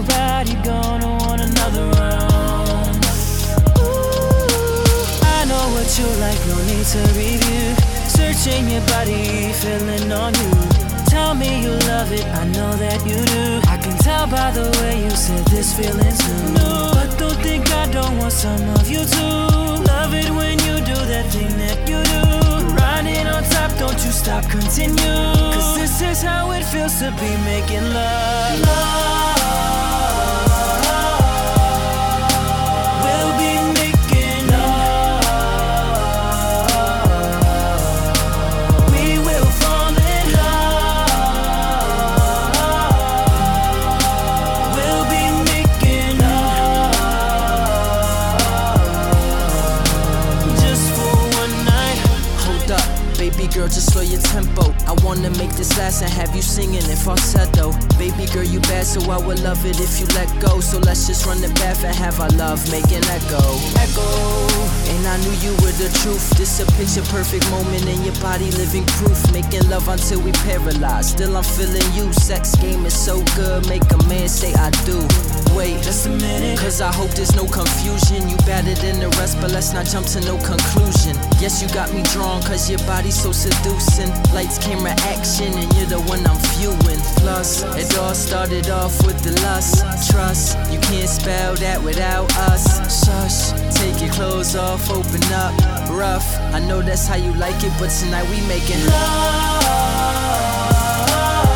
body gonna want another round. I know what you like, no need to review. Searching your body, feeling on you. Tell me you love it, I know that you do. I can tell by the way you said this feeling's new. But don't think I don't want some of you too. Love it when you do that thing that you do. Riding on top, don't you stop, continue. Cause this is how it feels to be making love. We'll be making love. We will fall in love. We'll be making love. Just for one night. Hold up, baby girl, just slow your tempo. I wanna make this last and have you singing in falsetto. Baby girl, you bad, so I would love it if you let go. So let's just run the bath and have our love make an echo. And I knew you were the truth. This a picture perfect moment in your body, living proof. Making love until we paralyzed. Still I'm feeling you. Sex game is so good, make a man say I do. Wait Just a minute. cause I hope there's no confusion. You better than the rest, but let's not jump to no conclusion. Yes, you got me drawn, cause your body's so seducing. Lights, camera, action, and you're the one I'm viewing. Plus, it all started off with the lust. Trust, you can't spell that without us. Shush, take your clothes off, open up. Rough, I know that's how you like it, but tonight we making Love.